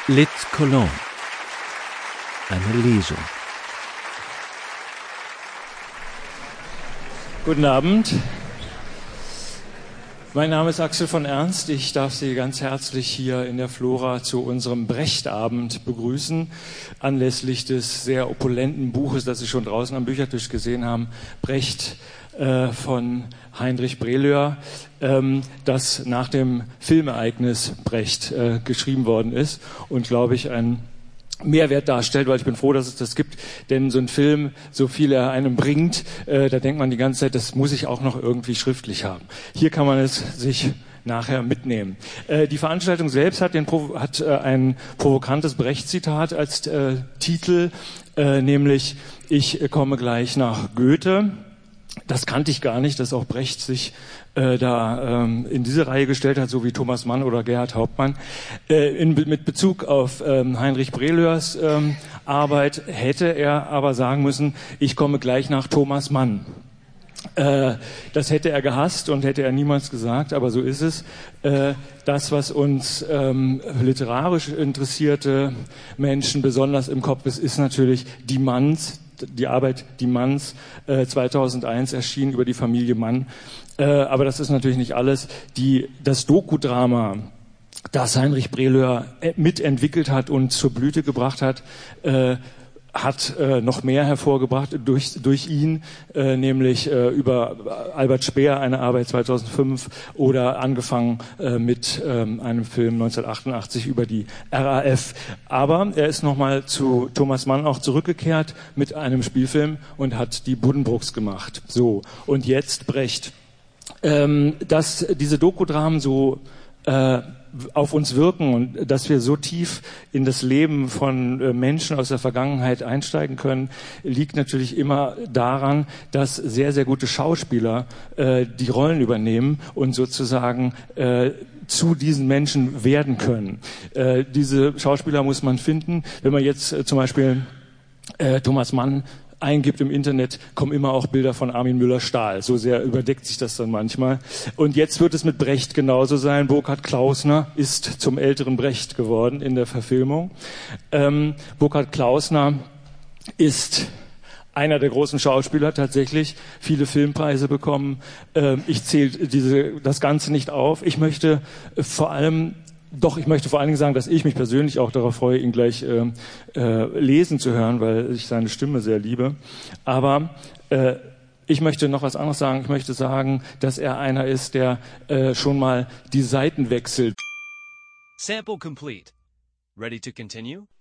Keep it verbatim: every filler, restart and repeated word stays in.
Lit Cologne. Eine Lesung. Guten Abend. Mein Name ist Axel von Ernst. Ich darf Sie ganz herzlich hier in der Flora zu unserem Brecht-Abend begrüßen, anlässlich des sehr opulenten Buches, das Sie schon draußen am Büchertisch gesehen haben, Brecht äh, von Heinrich Brelöhr, ähm, das nach dem Filmereignis Brecht äh, geschrieben worden ist und, glaube ich, ein Mehrwert darstellt, weil ich bin froh, dass es das gibt, denn so ein Film, so viel er einem bringt, äh, da denkt man die ganze Zeit, das muss ich auch noch irgendwie schriftlich haben. Hier kann man es sich nachher mitnehmen. Äh, die Veranstaltung selbst hat, den, hat äh, ein provokantes Brecht-Zitat als äh, Titel, äh, nämlich ich komme gleich nach Goethe. Das kannte ich gar nicht, dass auch Brecht sich äh, da ähm, in diese Reihe gestellt hat, so wie Thomas Mann oder Gerhard Hauptmann. Äh, in, mit Bezug auf ähm, Heinrich Brelöhrs ähm, Arbeit hätte er aber sagen müssen, ich komme gleich nach Thomas Mann. Äh, das hätte er gehasst und hätte er niemals gesagt, aber so ist es. Äh, das, was uns ähm, literarisch interessierte Menschen besonders im Kopf ist, ist natürlich die Manns, die Arbeit Die Manns, äh, zweitausendeins erschien über die Familie Mann. Äh, aber das ist natürlich nicht alles. Die, das Doku-Drama, das Heinrich Brelöhr mitentwickelt hat und zur Blüte gebracht hat, äh, hat äh, noch mehr hervorgebracht durch, durch ihn, äh, nämlich äh, über Albert Speer, eine Arbeit zweitausendfünf, oder angefangen äh, mit ähm, einem Film neunzehnhundertachtundachtzig über die R A F. Aber er ist nochmal zu Thomas Mann auch zurückgekehrt mit einem Spielfilm und hat die Buddenbrooks gemacht. So, und jetzt Brecht. Ähm, dass diese Dokudramen so äh, auf uns wirken und dass wir so tief in das Leben von äh, Menschen aus der Vergangenheit einsteigen können, liegt natürlich immer daran, dass sehr, sehr gute Schauspieler äh, die Rollen übernehmen und sozusagen äh, zu diesen Menschen werden können. Äh, diese Schauspieler muss man finden. Wenn man jetzt äh, zum Beispiel äh, Thomas Mann eingibt im Internet, kommen immer auch Bilder von Armin Müller-Stahl. So sehr überdeckt sich das dann manchmal. Und jetzt wird es mit Brecht genauso sein. Burkhard Klausner ist zum älteren Brecht geworden in der Verfilmung. Ähm, Burkhard Klausner ist einer der großen Schauspieler, tatsächlich viele Filmpreise bekommen. Ähm, ich zähle diese, das Ganze nicht auf. Ich möchte äh, vor allem Doch, ich möchte vor allen Dingen sagen, dass ich mich persönlich auch darauf freue, ihn gleich äh, äh, lesen zu hören, weil ich seine Stimme sehr liebe. Aber äh, ich möchte noch was anderes sagen. Ich möchte sagen, dass er einer ist, der äh, schon mal die Seiten wechselt. Sample complete. Ready to continue?